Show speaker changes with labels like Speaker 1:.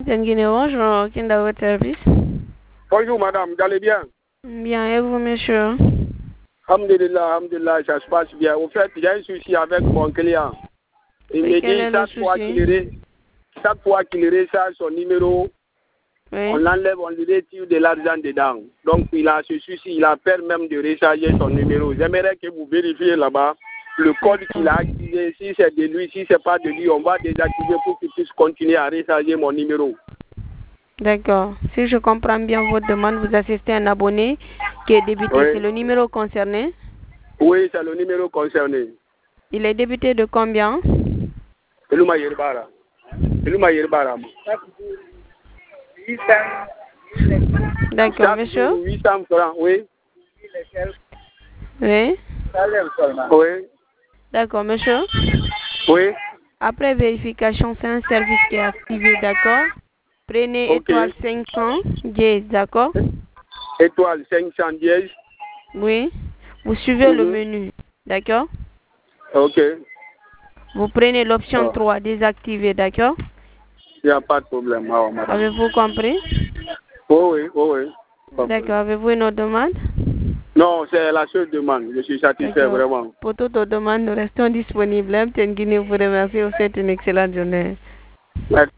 Speaker 1: Tenguine bonjour, qui est dans votre service?
Speaker 2: Bonjour madame, vous allez bien?
Speaker 1: Bien, et vous monsieur?
Speaker 2: Alhamdulillah, alhamdulillah, ça se passe bien. Au fait, j'ai un souci avec mon client. Il me dit chaque fois qu'il recharge son numéro, on l'enlève, on lui retire de l'argent dedans. Donc il a ce souci, il a peur même de recharger son numéro. J'aimerais que vous vérifiez là-bas le code qu'il a activé. Si c'est de lui, si c'est pas de lui, on va désactiver pour qu'il puisse continuer à recharger mon numéro.
Speaker 1: D'accord. Si je comprends bien votre demande, vous assistez à un abonné qui est débité.
Speaker 2: Oui.
Speaker 1: C'est le numéro concerné?
Speaker 2: Oui, c'est le numéro concerné.
Speaker 1: Il est débité de combien? D'accord, monsieur?
Speaker 2: 800 francs, oui.
Speaker 1: Oui.
Speaker 2: Oui.
Speaker 1: D'accord, monsieur?
Speaker 2: Oui.
Speaker 1: Après vérification, c'est un service qui est activé, d'accord? Prenez étoile 510, d'accord?
Speaker 2: Étoile 510.
Speaker 1: Oui. Vous suivez le menu, d'accord?
Speaker 2: Ok.
Speaker 1: Vous prenez l'option 3, désactiver, d'accord?
Speaker 2: Il n'y a pas de problème.
Speaker 1: Avez-vous compris?
Speaker 2: Oui.
Speaker 1: D'accord. Avez-vous une autre demande?
Speaker 2: Non, c'est la seule demande. Je suis satisfait vraiment.
Speaker 1: Pour toute autre demande, nous restons disponibles. Tenguine vous remercie. Vous souhaite une excellente journée.
Speaker 2: Merci.